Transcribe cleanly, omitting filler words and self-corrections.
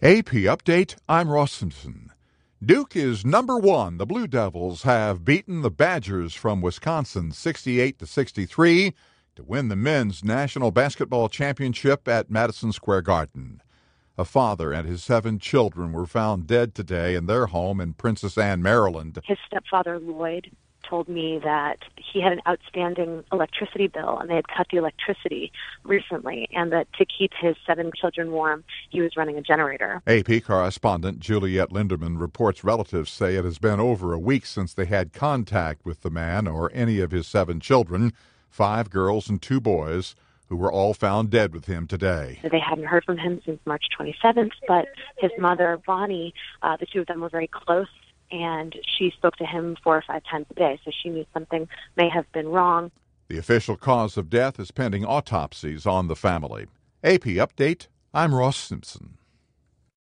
AP Update, I'm Ross Simpson. Duke is number one. The Blue Devils have beaten the Badgers from Wisconsin 68-63 to win the men's National Basketball Championship at Madison Square Garden. A father and his 7 children were found dead today in their home in Princess Anne, Maryland. His stepfather, Lloyd, told me that he had an outstanding electricity bill, and they had cut the electricity recently, and that to keep his 7 children warm, he was running a generator. AP correspondent Juliette Linderman reports relatives say it has been over a week since they had contact with the man or any of his 7 children, 5 girls and 2 boys, who were all found dead with him today. They hadn't heard from him since March 27th, but his mother, Bonnie, the two of them were very close, and she spoke to him 4 or 5 times a day, so she knew something may have been wrong. The official cause of death is pending autopsies on the family. AP Update, I'm Ross Simpson.